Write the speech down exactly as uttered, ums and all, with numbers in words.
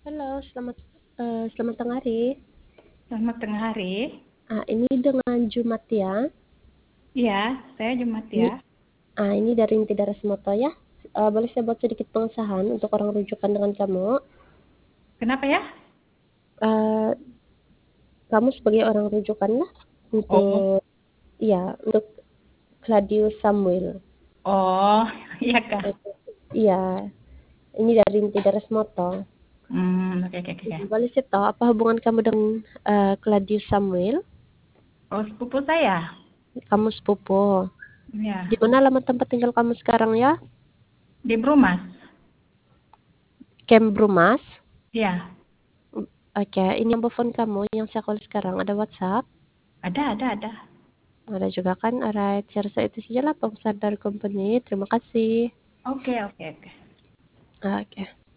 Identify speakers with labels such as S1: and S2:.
S1: Halo, selamat eh, selamat tengah hari.
S2: Selamat tengah hari.
S1: Ah, ini dengan Jumat ya.
S2: Iya, saya Jumat
S1: Ini
S2: ya.
S1: ah ini dari Inti Darasmoto ya. Eh, boleh saya buat sedikit pengesahan untuk orang rujukan dengan kamu.
S2: Kenapa ya?
S1: Eh, Kamu sebagai orang rujukan lah
S2: Oh,
S1: untuk ya untuk Claudius Samuel.
S2: oh, iya kak.
S1: Oke. Iya, ini dari Inti Darasmoto.
S2: Hmm, oke oke oke.
S1: Boleh saya tahu apa hubungan kamu dengan eh, Claudius Samuel?
S2: Oh, sepupu saya.
S1: Kamu sepupu. Di
S2: Ya,
S1: mana alamat tempat tinggal kamu sekarang ya?
S2: di Brumas.
S1: Camp Brumas.
S2: Ya,
S1: Oke, ini yang phone kamu yang saya call sekarang. Ada WhatsApp?
S2: ada ada ada.
S1: Ada juga kan? Alright, saya rasa itu saja lah pesan dari company. Terima kasih.
S2: Oke oke oke.
S1: Oke.